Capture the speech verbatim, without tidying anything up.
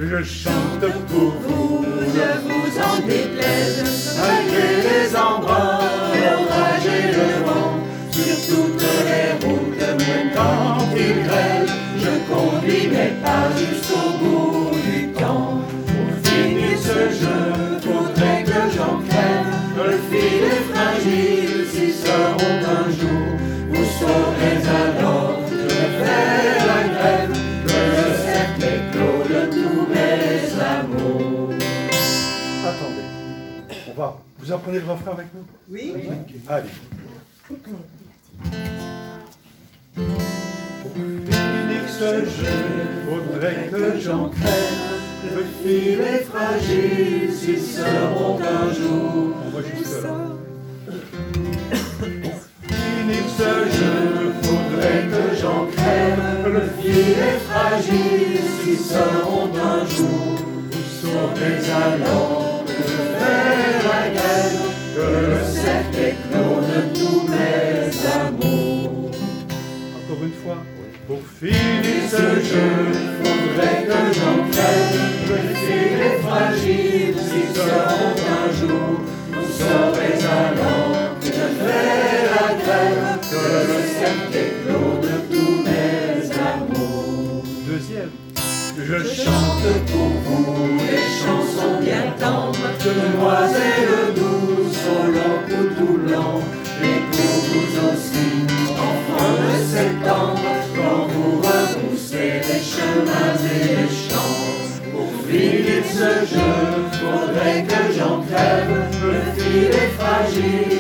je chante pour vous. Ne vous en déplaise, malgré les embruns, l'orage et le vent, sur toutes les routes, même quand il grêle, je conduis mes pas jusqu'au bout du temps. Pour finir ce jeu, faudrait que j'en crève, le fil est fragile, s'il se rompt un jour, vous saurez alors que je fais la grève, que le cercle est clos de tous mes amours. Attendez, on va. Vous apprenez le refrain avec nous? Oui. Oui. Allez. Pour finir ce jeu, faudrait que j'en crève. Le fil est fragile, s'il se rompt un jour. On va jusque là. Pour finir ce jeu, faudrait que j'en crève. Le fil est fragile, s'il se rompt un jour. Vous saurez alors que je fais la grève, que le cercle est clos de tous mes amours. Encore une fois. Pour finir ce jeu, faudrait que j'en crève. Le fil est fragile, s'il se rompt un jour. Vous saurez alors que je fais la grève, que le cercle est clos de tous mes amours. Deuxième. Je chante pour vous des chansons bien tendres, demoiselles douces au long couteau blanc, et pour vous aussi, enfants de septembre, quand vous repoussez les chemins et les champs. Pour finir ce jeu, faudrait que j'en crève, le fil est fragile,